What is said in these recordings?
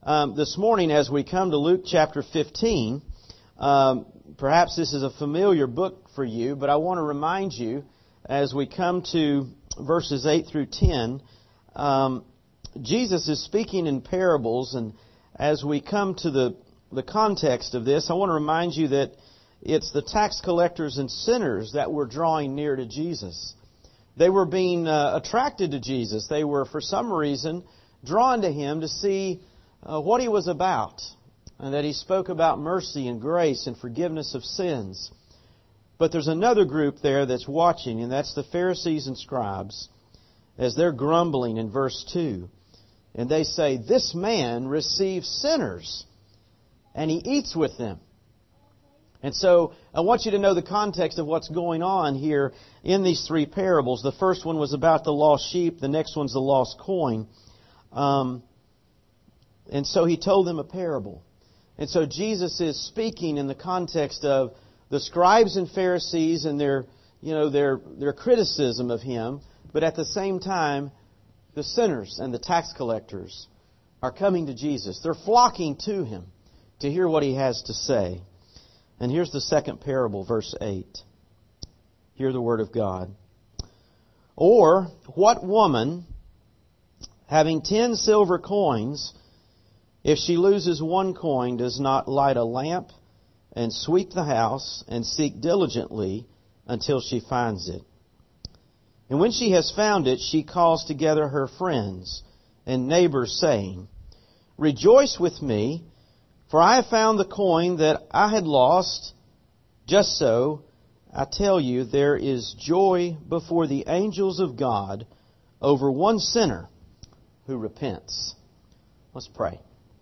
this morning as we come to Luke chapter 15. Perhaps this is a familiar book for you, but I want to remind you as we come to verses 8 through 10, Jesus is speaking in parables, and as we come to the context of this, I want to remind you that it's the tax collectors and sinners that were drawing near to Jesus. They were being attracted to Jesus. They were, for some reason, drawn to Him to see what He was about, and that He spoke about mercy and grace and forgiveness of sins. But there's another group there that's watching, and that's the Pharisees and scribes, as they're grumbling in verse 2. And they say, "This man receives sinners, and He eats with them." And so I want you to know the context of what's going on here in these three parables. The first one was about the lost sheep. The next one's the lost coin. And so He told them a parable. And so Jesus is speaking in the context of the scribes and Pharisees and their criticism of Him. But at the same time, the sinners and the tax collectors are coming to Jesus. They're flocking to Him to hear what He has to say. And here's the second parable, verse 8. Hear the word of God. "Or what woman, having 10 silver coins, if she loses one coin, does not light a lamp and sweep the house and seek diligently until she finds it? And when she has found it, she calls together her friends and neighbors, saying, 'Rejoice with me, for I have found the coin that I had lost.' Just so, I tell you, there is joy before the angels of God over one sinner who repents." Let's pray.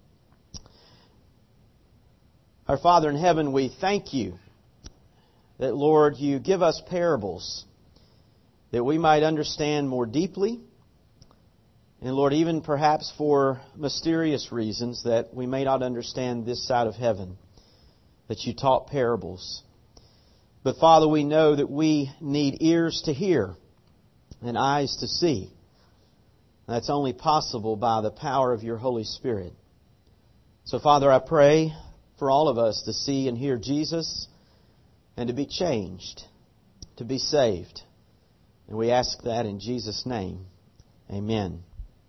Our Father in heaven, we thank You that, Lord, You give us parables that we might understand more deeply. And Lord, even perhaps for mysterious reasons that we may not understand this side of heaven, that You taught parables. But Father, we know that we need ears to hear and eyes to see. That's only possible by the power of Your Holy Spirit. So Father, I pray for all of us to see and hear Jesus and to be changed, to be saved. And we ask that in Jesus' name. Amen.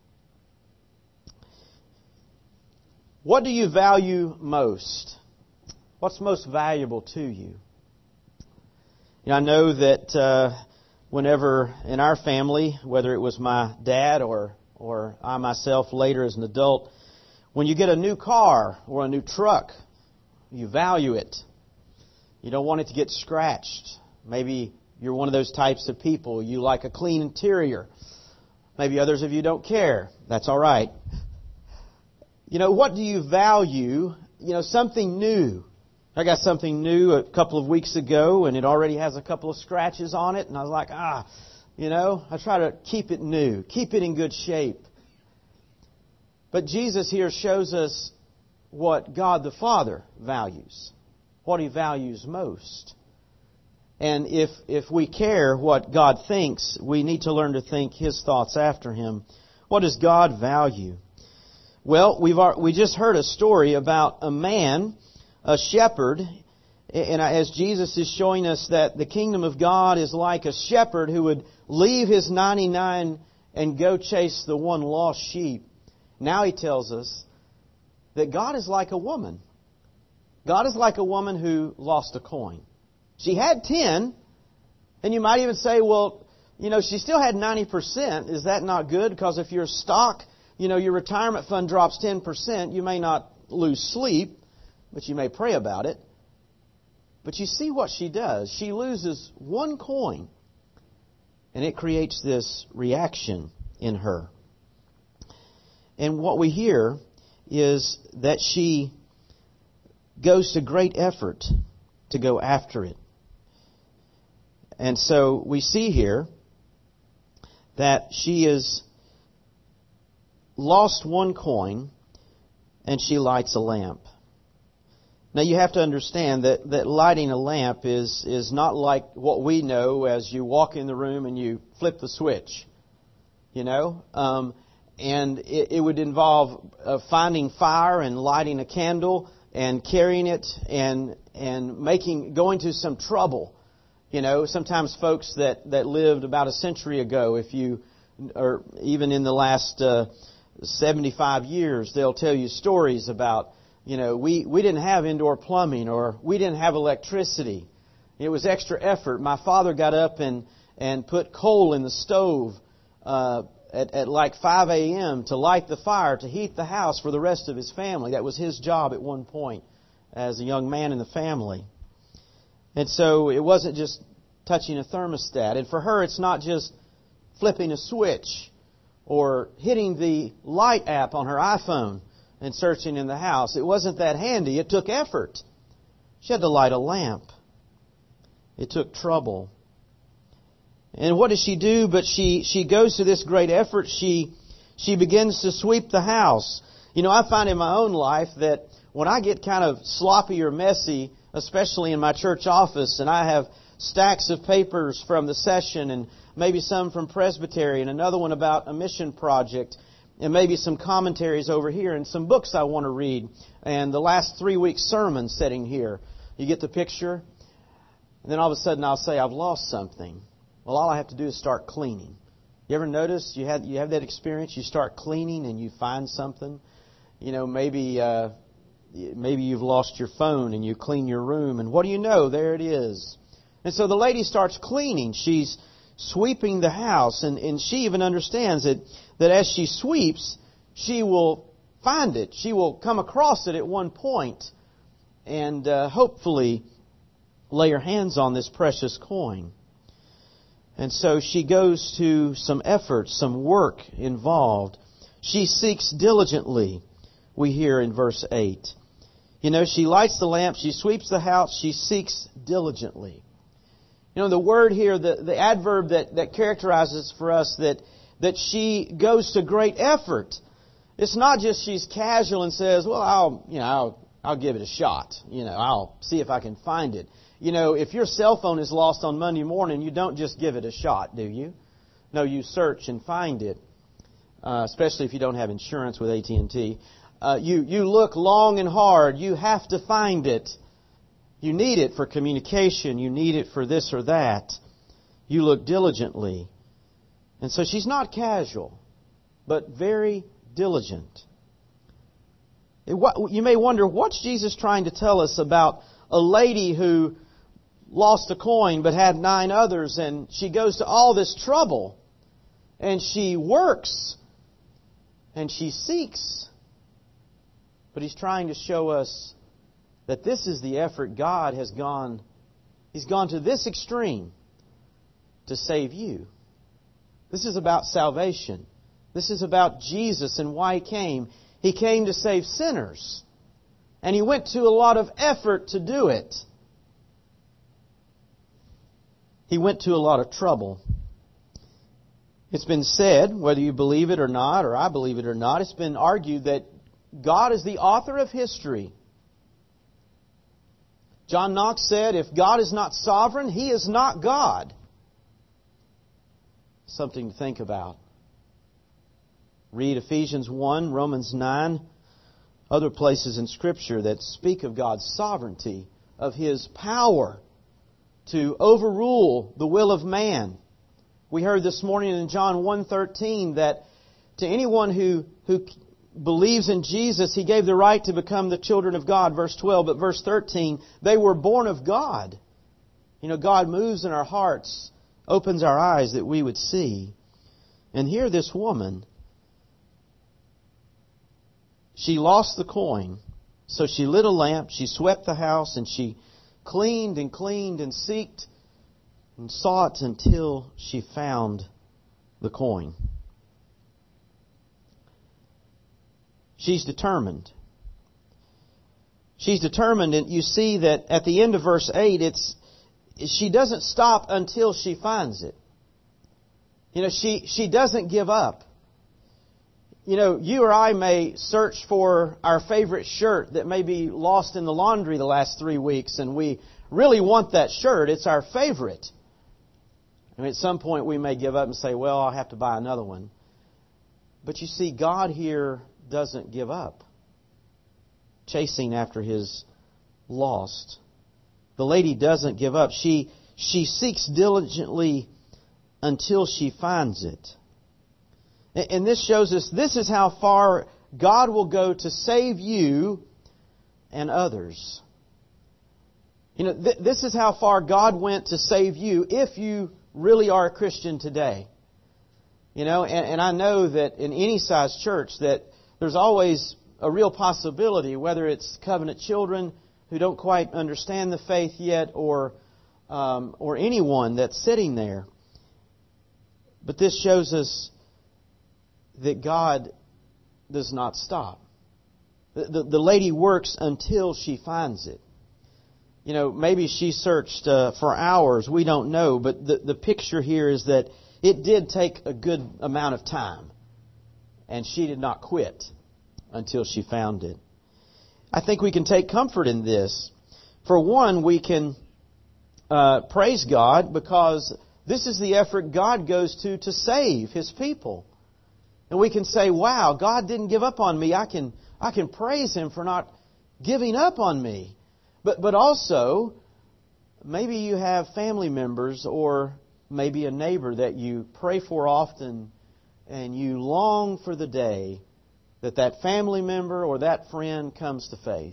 What do you value most? What's most valuable to you? I know that whenever in our family, whether it was my dad or I myself later as an adult, when you get a new car or a new truck, you value it. You don't want it to get scratched. Maybe you're one of those types of people. You like a clean interior. Maybe others of you don't care. That's all right. What do you value? Something new. I got something new a couple of weeks ago, and it already has a couple of scratches on it, and I was like, I try to keep it new, keep it in good shape. But Jesus here shows us what God the Father values, what He values most. And if we care what God thinks, we need to learn to think His thoughts after Him. What does God value? Well, we just heard a story about a man, a shepherd, and as Jesus is showing us that the kingdom of God is like a shepherd who would leave his 99 and go chase the one lost sheep. Now He tells us that God is like a woman. God is like a woman who lost a coin. She had 10, and you might even say, well, she still had 90%. Is that not good? Because if your stock, your retirement fund drops 10%, you may not lose sleep, but you may pray about it. But you see what she does. She loses one coin, and it creates this reaction in her. And what we hear is that she goes to great effort to go after it. And so we see here that she has lost one coin, and she lights a lamp. Now you have to understand that lighting a lamp is not like what we know as you walk in the room and you flip the switch. And it would involve finding fire and lighting a candle and carrying it and going to some trouble. You know, sometimes folks that lived about a century ago, or even in the last 75 years, they'll tell you stories about, you know, we didn't have indoor plumbing, or we didn't have electricity. It was extra effort. My father got up and put coal in the stove at like 5 a.m. to light the fire, to heat the house for the rest of his family. That was his job at one point as a young man in the family. And so it wasn't just touching a thermostat. And for her, it's not just flipping a switch or hitting the light app on her iPhone and searching in the house. It wasn't that handy. It took effort. She had to light a lamp. It took trouble. And what does she do? But she goes to this great effort. She begins to sweep the house. You know, I find in my own life that when I get kind of sloppy or messy, especially in my church office, and I have stacks of papers from the session, and maybe some from Presbytery, and another one about a mission project, and maybe some commentaries over here, and some books I want to read, and the last 3 weeks' sermon sitting here. You get the picture? And then all of a sudden I'll say, I've lost something. Well, all I have to do is start cleaning. You ever notice you have that experience? You start cleaning and you find something. You know, maybe you've lost your phone and you clean your room, and what do you know? There it is. And so the lady starts cleaning. She's sweeping the house, and she even understands that as she sweeps, she will find it. She will come across it at one point and hopefully lay her hands on this precious coin. And so she goes to some effort, some work involved. She seeks diligently, we hear in verse 8. You know, she lights the lamp, she sweeps the house, she seeks diligently. You know, the word here, the adverb that characterizes for us that she goes to great effort. It's not just she's casual and says, well, I'll give it a shot. You know, I'll see if I can find it. You know, if your cell phone is lost on Monday morning, you don't just give it a shot, do you? No, you search and find it, especially if you don't have insurance with AT&T. You look long and hard. You have to find it. You need it for communication. You need it for this or that. You look diligently. And so she's not casual, but very diligent. You may wonder, what's Jesus trying to tell us about a lady who lost a coin but had 9 others, and she goes to all this trouble, and she works, and she seeks. But He's trying to show us that this is the effort God has gone. He's gone to this extreme to save you. This is about salvation. This is about Jesus and why He came. He came to save sinners. And He went to a lot of effort to do it. He went to a lot of trouble. It's been said, whether you believe it or not, or I believe it or not, it's been argued that God is the author of history. John Knox said, if God is not sovereign, He is not God. Something to think about. Read Ephesians 1, Romans 9, other places in Scripture that speak of God's sovereignty, of His power to overrule the will of man. We heard this morning in John 1:13 that to anyone who believes in Jesus, He gave the right to become the children of God, verse 12. But verse 13, they were born of God. You know, God moves in our hearts, opens our eyes that we would see. And here this woman, she lost the coin, so she lit a lamp, she swept the house, and she cleaned and seeked and sought until she found the coin. She's determined. She's determined, and you see that at the end of verse 8, she doesn't stop until she finds it. You know, she doesn't give up. You know, you or I may search for our favorite shirt that may be lost in the laundry the last 3 weeks, and we really want that shirt. It's our favorite. And at some point we may give up and say, well, I'll have to buy another one. But you see, God here doesn't give up chasing after His lost. The lady doesn't give up. She seeks diligently until she finds it. And this shows us this is how far God will go to save you and others. You know, this is how far God went to save you if you really are a Christian today. You know, and I know that in any size church that there's always a real possibility, whether it's covenant children who don't quite understand the faith yet, or anyone that's sitting there. But this shows us that God does not stop. The lady works until she finds it. You know, maybe she searched for hours. We don't know. But the picture here is that it did take a good amount of time. And she did not quit until she found it. I think we can take comfort in this. For one, we can praise God because this is the effort God goes to save His people. And we can say, wow, God didn't give up on me. I can praise Him for not giving up on me. But also, maybe you have family members or maybe a neighbor that you pray for often, and you long for the day that family member or that friend comes to faith.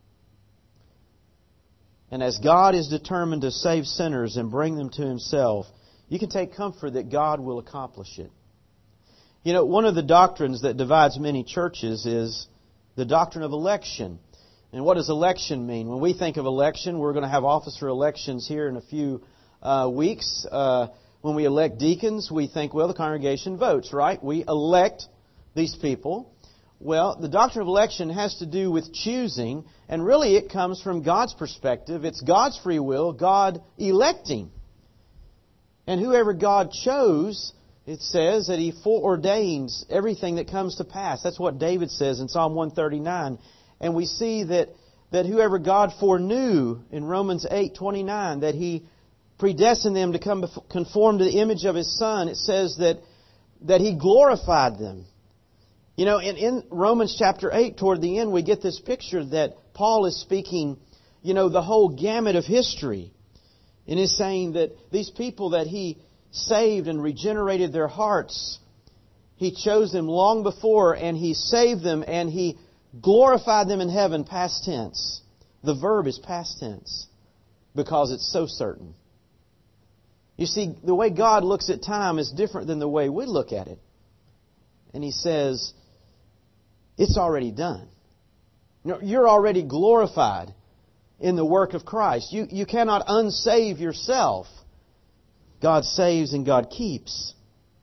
And as God is determined to save sinners and bring them to Himself, you can take comfort that God will accomplish it. You know, one of the doctrines that divides many churches is the doctrine of election. And what does election mean? When we think of election, we're going to have officer elections here in a few weeks. When we elect deacons, we think, well, the congregation votes, right? We elect these people. Well, the doctrine of election has to do with choosing, and really it comes from God's perspective. It's God's free will, God electing. And whoever God chose, it says that He foreordains everything that comes to pass. That's what David says in Psalm 139. And we see that whoever God foreknew in Romans 8:29, that He predestined them to come conform to the image of His Son. It says that He glorified them. You know, in Romans chapter 8, toward the end, we get this picture that Paul is speaking, you know, the whole gamut of history. And is saying that these people that He saved and regenerated their hearts, He chose them long before, and He saved them, and He glorified them in heaven, past tense. The verb is past tense because it's so certain. You see, the way God looks at time is different than the way we look at it. And He says, it's already done. You're already glorified in the work of Christ. You cannot unsave yourself. God saves and God keeps.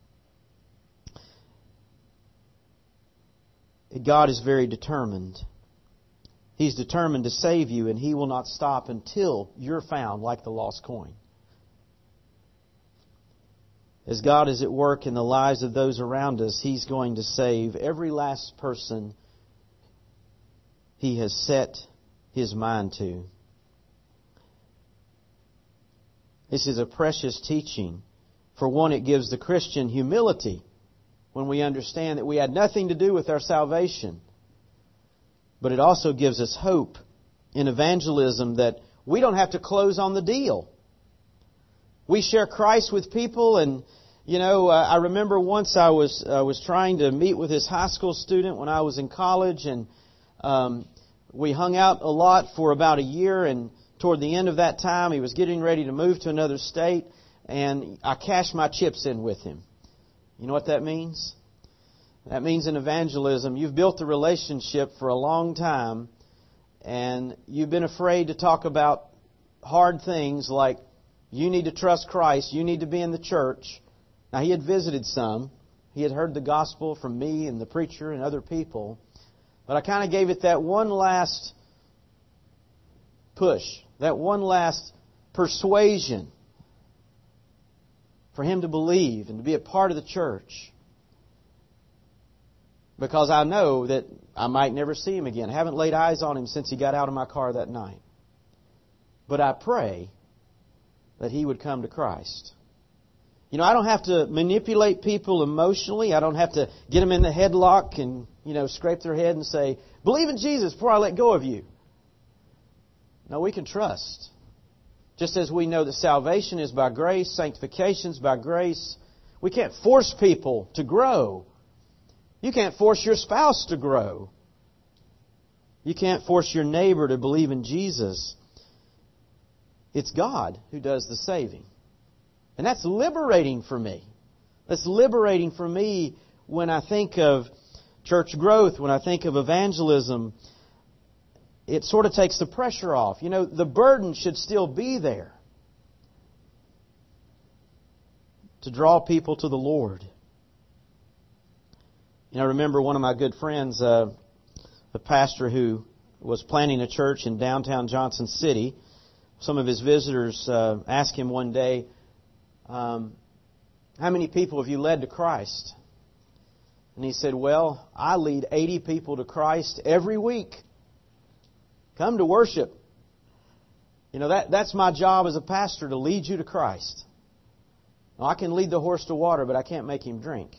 God is very determined. He's determined to save you, and He will not stop until you're found like the lost coin. As God is at work in the lives of those around us, He's going to save every last person He has set His mind to. This is a precious teaching. For one, it gives the Christian humility when we understand that we had nothing to do with our salvation. But it also gives us hope in evangelism that we don't have to close on the deal. We share Christ with people, and you know, I remember once I was trying to meet with this high school student when I was in college, and we hung out a lot for about a year, and toward the end of that time, he was getting ready to move to another state, and I cashed my chips in with him. You know what that means? That means in evangelism, you've built a relationship for a long time, and you've been afraid to talk about hard things like you need to trust Christ, you need to be in the church. Now, he had visited some. He had heard the gospel from me and the preacher and other people. But I kind of gave it that one last push, that one last persuasion for him to believe and to be a part of the church. Because I know that I might never see him again. I haven't laid eyes on him since he got out of my car that night. But I pray that he would come to Christ. I don't have to manipulate people emotionally. I don't have to get them in the headlock and, scrape their head and say, believe in Jesus before I let go of you. No, we can trust. Just as we know that salvation is by grace, sanctification is by grace, we can't force people to grow. You can't force your spouse to grow. You can't force your neighbor to believe in Jesus. It's God who does the saving. And that's liberating for me. That's liberating for me when I think of church growth, when I think of evangelism. It sort of takes the pressure off. The burden should still be there to draw people to the Lord. I remember one of my good friends, a pastor who was planning a church in downtown Johnson City. Some of his visitors asked him one day, how many people have you led to Christ? And he said, well, I lead 80 people to Christ every week. Come to worship. That's my job as a pastor, to lead you to Christ. Now, I can lead the horse to water, but I can't make him drink.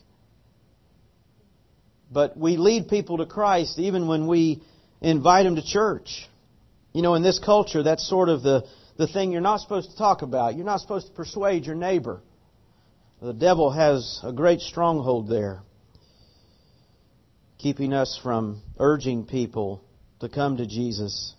But we lead people to Christ even when we invite them to church. In this culture, that's sort of the thing you're not supposed to talk about. You're not supposed to persuade your neighbor. The devil has a great stronghold there, keeping us from urging people to come to Jesus.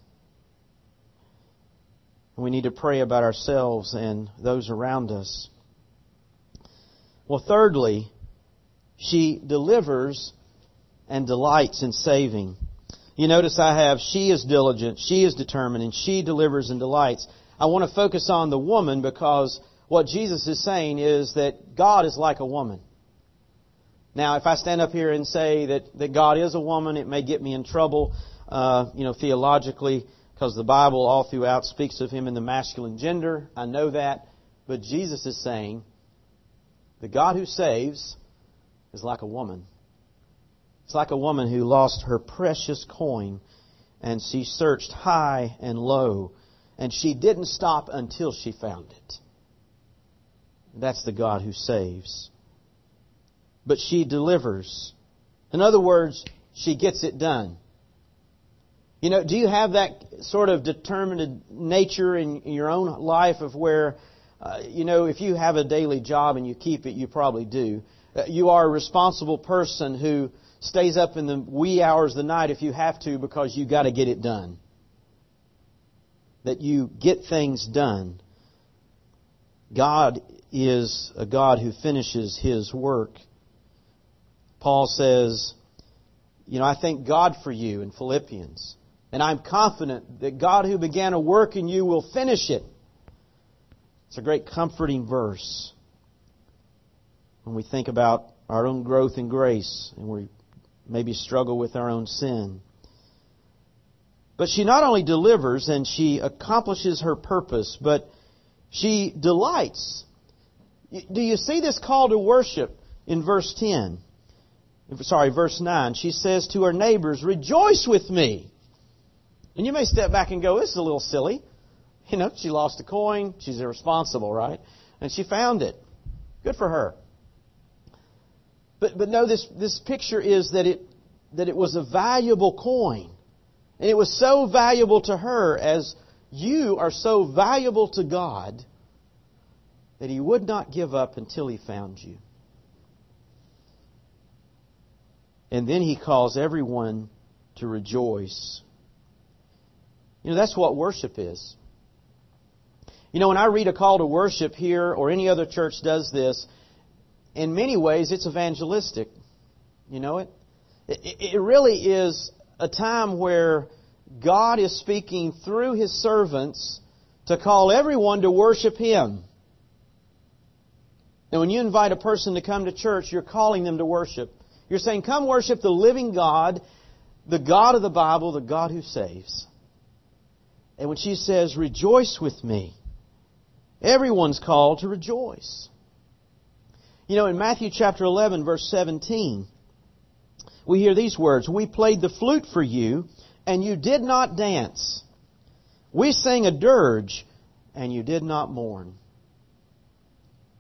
We need to pray about ourselves and those around us. Well, thirdly, she delivers and delights in saving. You notice I have, she is diligent, she is determined, and she delivers and delights. I want to focus on the woman because what Jesus is saying is that God is like a woman. Now, if I stand up here and say that God is a woman, it may get me in trouble, theologically, because the Bible all throughout speaks of Him in the masculine gender. I know that. But Jesus is saying the God who saves is like a woman. It's like a woman who lost her precious coin, and she searched high and low, and she didn't stop until she found it. That's the God who saves. But she delivers. In other words, she gets it done. Do you have that sort of determined nature in your own life of where, if you have a daily job and you keep it, you probably do. You are a responsible person who stays up in the wee hours of the night if you have to because you got to get it done. That you get things done. God is a God who finishes His work. Paul says, I thank God for you in Philippians. And I'm confident that God who began a work in you will finish it. It's a great comforting verse when we think about our own growth in grace and we maybe struggle with our own sin. But she not only delivers and she accomplishes her purpose, but she delights. Do you see this call to worship in verse 9? She says to her neighbors, rejoice with me. And you may step back and go, this is a little silly. She lost a coin. She's irresponsible, right? And she found it. Good for her. But no, this picture is that it was a valuable coin. And it was so valuable to her as you are so valuable to God that He would not give up until He found you. And then He calls everyone to rejoice. That's what worship is. When I read a call to worship here, or any other church does this, in many ways it's evangelistic. It really is a time where God is speaking through His servants to call everyone to worship Him. And when you invite a person to come to church, you're calling them to worship. You're saying, come worship the living God, the God of the Bible, the God who saves. And when she says, rejoice with me, everyone's called to rejoice. In Matthew chapter 11, verse 17, we hear these words, we played the flute for you, and you did not dance. We sang a dirge, and you did not mourn.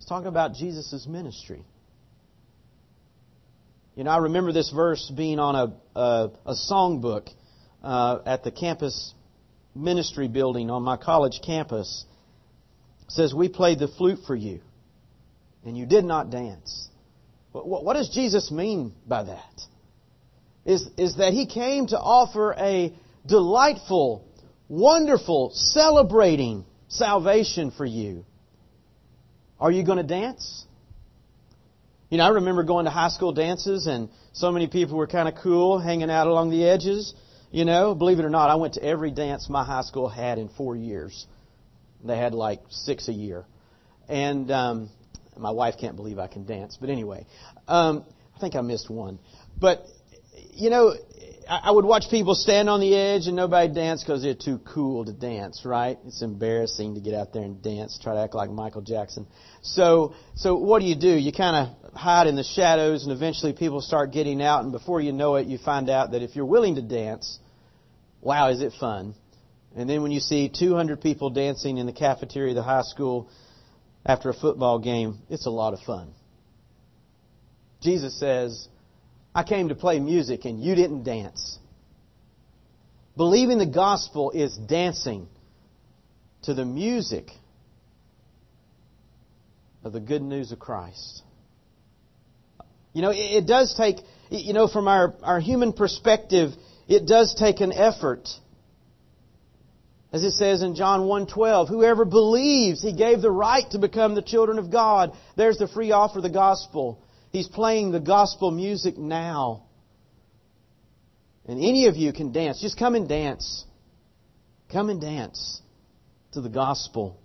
It's talking about Jesus' ministry. You know, I remember this verse being on a songbook at the campus ministry building on my college campus. It says, "We played the flute for you, and you did not dance." What does Jesus mean by that? Is that He came to offer a delightful, wonderful, celebrating salvation for you. Are you going to dance? You know, I remember going to high school dances, and so many people were kind of cool, hanging out along the edges. You know, believe it or not, I went to every dance my high school had in 4 years. They had like 6 a year. And my wife can't believe I can dance. But anyway, I think I missed one. But, you know, I would watch people stand on the edge and nobody dance because they're too cool to dance, right? It's embarrassing to get out there and dance, try to act like Michael Jackson. So what do? You kind of hide in the shadows, and eventually people start getting out, and before you know it, you find out that if you're willing to dance, wow, is it fun. And then when you see 200 people dancing in the cafeteria of the high school after a football game, it's a lot of fun. Jesus says, "I came to play music and you didn't dance." Believing the gospel is dancing to the music of the good news of Christ. You know, it does take, you know, from our human perspective, it does take an effort. As it says in John 1:12, "Whoever believes, He gave the right to become the children of God." There's the free offer of the gospel. He's playing the gospel music now. And any of you can dance. Just come and dance. Come and dance to the gospel.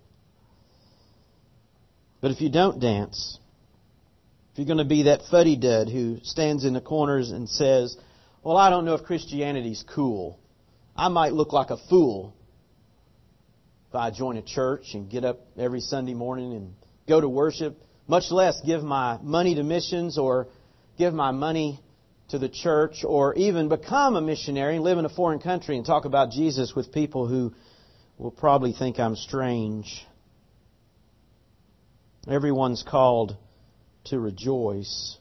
But if you don't dance, if you're going to be that fuddy-dud who stands in the corners and says, "Well, I don't know if Christianity's cool. I might look like a fool if I join a church and get up every Sunday morning and go to worship, much less give my money to missions or give my money to the church or even become a missionary and live in a foreign country and talk about Jesus with people who will probably think I'm strange." Everyone's called to rejoice.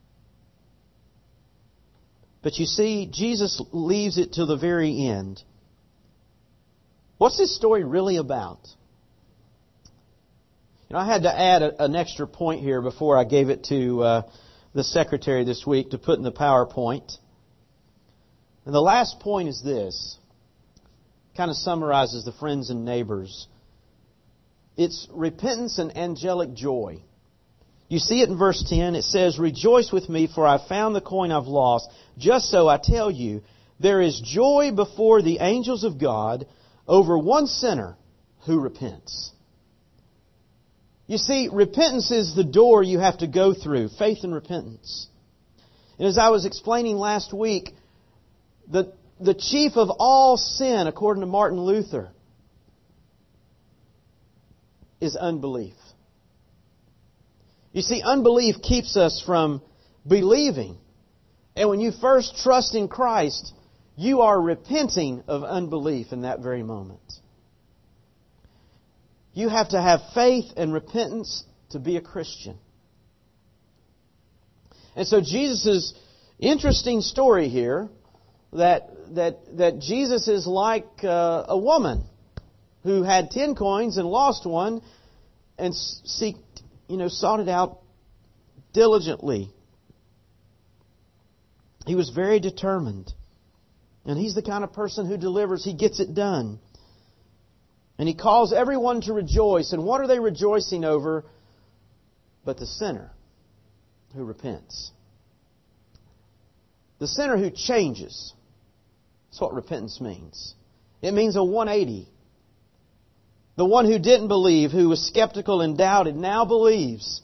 But you see, Jesus leaves it to the very end. What's this story really about? You know, I had to add an extra point here before I gave it to the secretary this week to put in the PowerPoint. And the last point is this. Kind of summarizes the friends and neighbors. It's repentance and angelic joy. You see it in verse 10. It says, "Rejoice with me, for I found the coin I've lost. Just so I tell you, there is joy before the angels of God over one sinner who repents." You see, repentance is the door you have to go through. Faith and repentance. And as I was explaining last week, the chief of all sin, according to Martin Luther, is unbelief. You see, unbelief keeps us from believing. And when you first trust in Christ, you are repenting of unbelief in that very moment. You have to have faith and repentance to be a Christian. And so Jesus' interesting story here, that Jesus is like a woman who had 10 coins and lost one and sought it out diligently. He was very determined. And He's the kind of person who delivers. He gets it done. And He calls everyone to rejoice. And what are they rejoicing over but the sinner who repents? The sinner who changes. That's what repentance means. It means a 180. The one who didn't believe, who was skeptical and doubted, now believes.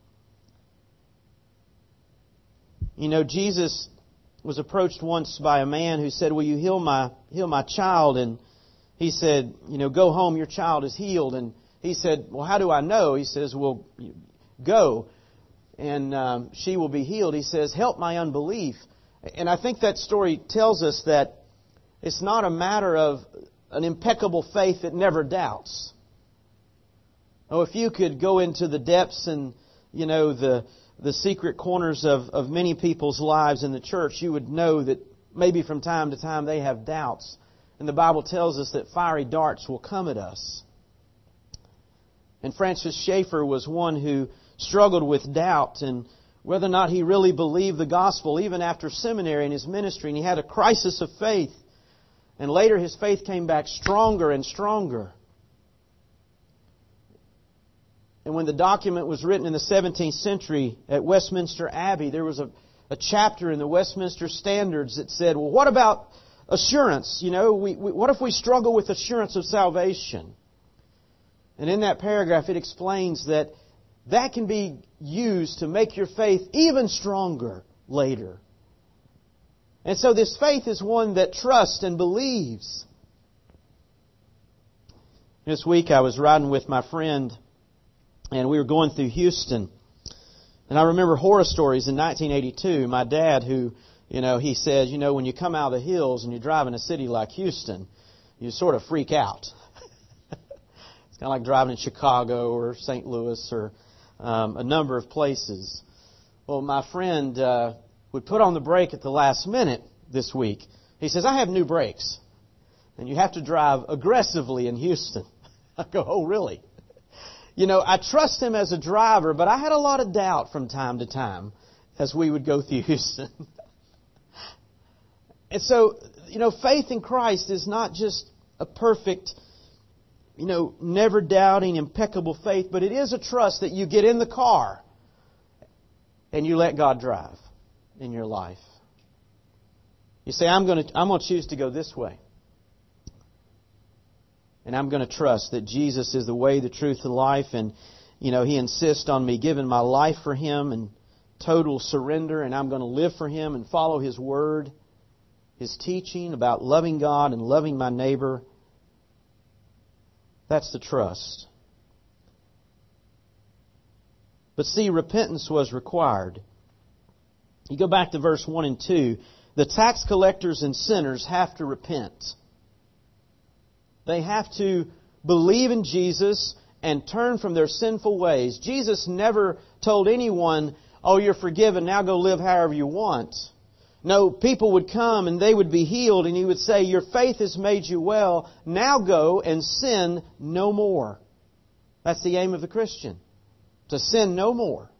You know, Jesus was approached once by a man who said, "Will you heal my child?" And he said, "Go home, your child is healed." And he said, "Well, how do I know?" He says, "Well, go, and she will be healed." He says, "Help my unbelief." And I think that story tells us that it's not a matter of an impeccable faith that never doubts. Oh, if you could go into the depths and, the secret corners of many people's lives in the church, you would know that maybe from time to time they have doubts. And the Bible tells us that fiery darts will come at us. And Francis Schaeffer was one who struggled with doubt and whether or not he really believed the gospel, even after seminary and his ministry. And he had a crisis of faith. And later his faith came back stronger and stronger. And when the document was written in the 17th century at Westminster Abbey, there was a chapter in the Westminster Standards that said, well, what about assurance? What if we struggle with assurance of salvation? And in that paragraph it explains that can be used to make your faith even stronger later. And so this faith is one that trusts and believes. This week I was riding with my friend and we were going through Houston. And I remember horror stories in 1982. My dad who, he says, when you come out of the hills and you drive in a city like Houston, you sort of freak out. It's kind of like driving in Chicago or St. Louis or a number of places. Well, my friend would put on the brake at the last minute this week. He says, I have new brakes, and you have to drive aggressively in Houston. I go, oh, really? I trust him as a driver, but I had a lot of doubt from time to time as we would go through Houston. And so, faith in Christ is not just a perfect, never doubting, impeccable faith, but it is a trust that you get in the car and you let God drive in your life. You say, I'm going to choose to go this way. And I'm going to trust that Jesus is the way, the truth, and life. And, He insists on me giving my life for Him and total surrender. And I'm going to live for Him and follow His Word, His teaching about loving God and loving my neighbor. That's the trust. But see, repentance was required. You go back to verse 1 and 2. The tax collectors and sinners have to repent. They have to believe in Jesus and turn from their sinful ways. Jesus never told anyone, oh, you're forgiven, now go live however you want. No, people would come and they would be healed and He would say, your faith has made you well, now go and sin no more. That's the aim of the Christian, to sin no more.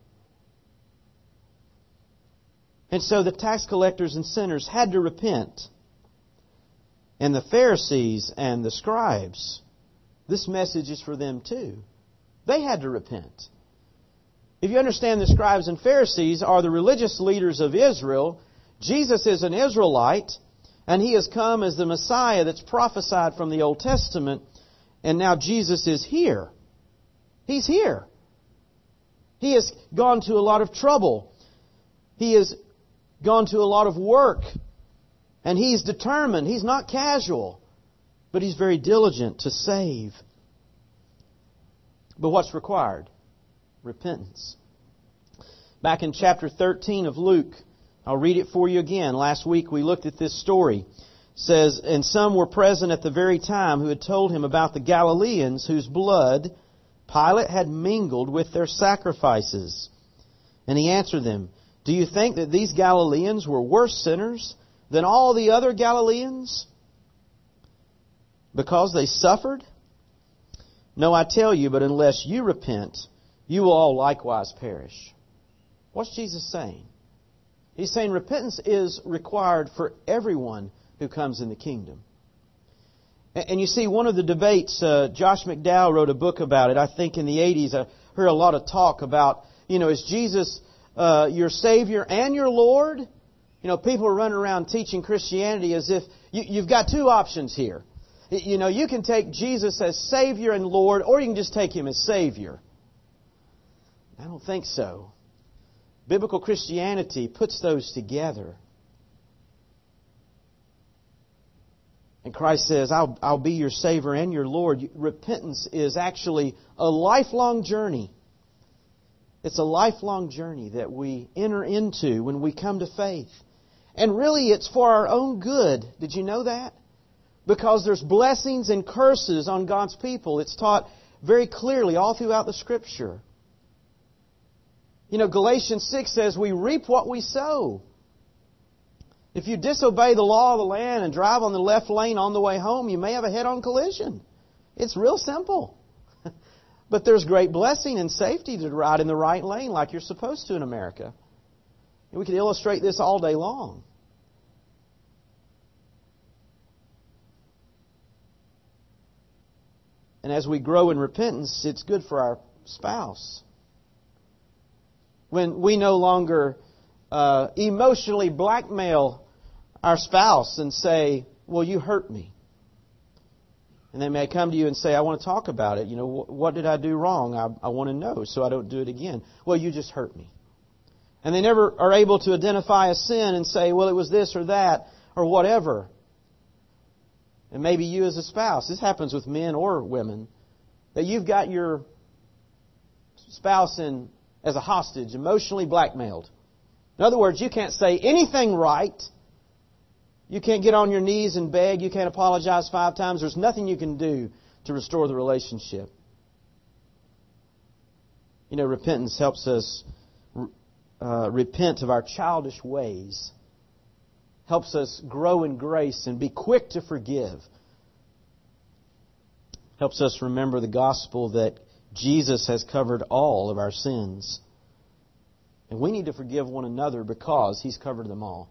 And so the tax collectors and sinners had to repent. And the Pharisees and the scribes, this message is for them too. They had to repent. If you understand, the scribes and Pharisees are the religious leaders of Israel. Jesus is an Israelite, and He has come as the Messiah that's prophesied from the Old Testament, and now Jesus is here. He's here. He has gone to a lot of trouble. He has gone to a lot of work. And He's determined. He's not casual. But He's very diligent to save. But what's required? Repentance. Back in chapter 13 of Luke, I'll read it for you again. Last week we looked at this story. It says, and some were present at the very time who had told Him about the Galileans whose blood Pilate had mingled with their sacrifices. And He answered them, do you think that these Galileans were worse sinners than all the other Galileans because they suffered? No, I tell you, but unless you repent, you will all likewise perish. What's Jesus saying? He's saying repentance is required for everyone who comes in the kingdom. And you see, one of the debates, Josh McDowell wrote a book about it. I think in the 80s I heard a lot of talk about, is Jesus your Savior and your Lord? People are running around teaching Christianity as if you've got two options here. You can take Jesus as Savior and Lord, or you can just take Him as Savior. I don't think so. Biblical Christianity puts those together. And Christ says, I'll be your Savior and your Lord. Repentance is actually a lifelong journey. It's a lifelong journey that we enter into when we come to faith. And really, it's for our own good. Did you know that? Because there's blessings and curses on God's people. It's taught very clearly all throughout the Scripture. Galatians 6 says we reap what we sow. If you disobey the law of the land and drive on the left lane on the way home, you may have a head-on collision. It's real simple. But there's great blessing and safety to ride in the right lane like you're supposed to in America. We could illustrate this all day long. And as we grow in repentance, it's good for our spouse. When we no longer emotionally blackmail our spouse and say, well, you hurt me. And they may come to you and say, I want to talk about it. What did I do wrong? I want to know so I don't do it again. Well, you just hurt me. And they never are able to identify a sin and say, well, it was this or that or whatever. And maybe you as a spouse, this happens with men or women, that you've got your spouse as a hostage, emotionally blackmailed. In other words, you can't say anything right. You can't get on your knees and beg. You can't apologize 5 times. There's nothing you can do to restore the relationship. Repentance helps us repent of our childish ways. Helps us grow in grace and be quick to forgive. Helps us remember the gospel that Jesus has covered all of our sins. And we need to forgive one another because He's covered them all.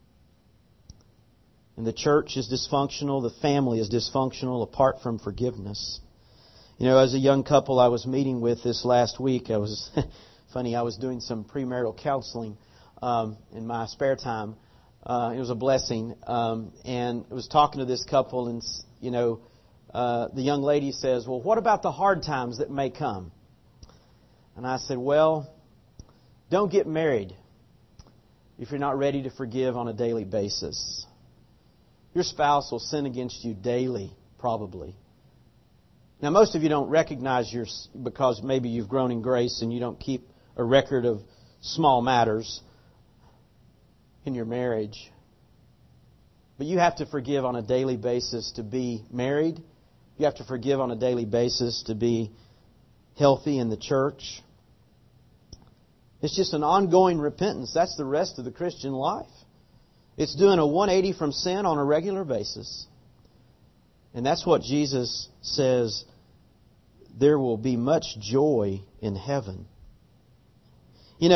And the church is dysfunctional, the family is dysfunctional apart from forgiveness. As a young couple I was meeting with this last week, I was doing some premarital counseling in my spare time. It was a blessing. And I was talking to this couple and, the young lady says, well, what about the hard times that may come? And I said, well, don't get married if you're not ready to forgive on a daily basis. Your spouse will sin against you daily, probably. Now, most of you don't recognize because maybe you've grown in grace and you don't keep a record of small matters in your marriage. But you have to forgive on a daily basis to be married. You have to forgive on a daily basis to be healthy in the church. It's just an ongoing repentance. That's the rest of the Christian life. It's doing a 180 from sin on a regular basis. And that's what Jesus says, there will be much joy in heaven. He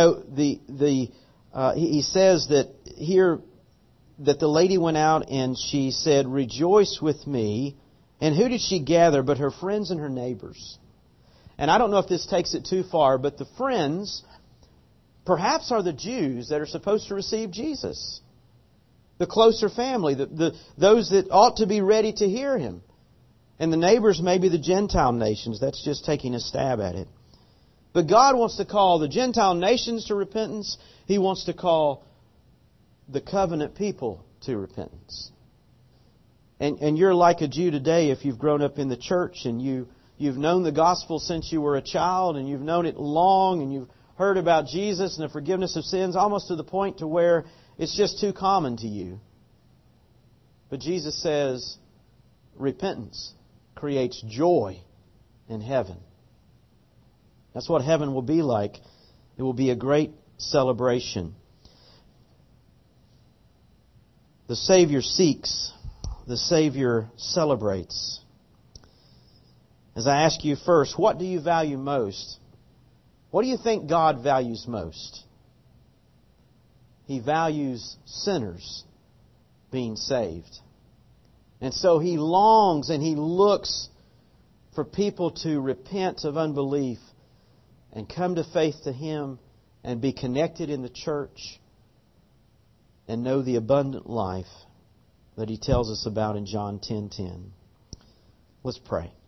says that here that the lady went out and she said, rejoice with me. And who did she gather but her friends and her neighbors? And I don't know if this takes it too far, but the friends perhaps are the Jews that are supposed to receive Jesus. The closer family, those that ought to be ready to hear Him. And the neighbors may be the Gentile nations. That's just taking a stab at it. But God wants to call the Gentile nations to repentance. He wants to call the covenant people to repentance. And you're like a Jew today if you've grown up in the church and you've known the gospel since you were a child and you've known it long and you've heard about Jesus and the forgiveness of sins almost to the point to where it's just too common to you. But Jesus says repentance creates joy in heaven. That's what heaven will be like. It will be a great celebration. The Savior seeks. The Savior celebrates. As I ask you first, what do you value most? What do you think God values most? He values sinners being saved. And so He longs and He looks for people to repent of unbelief and come to faith to Him and be connected in the church and know the abundant life that He tells us about in John 10:10. Let's pray.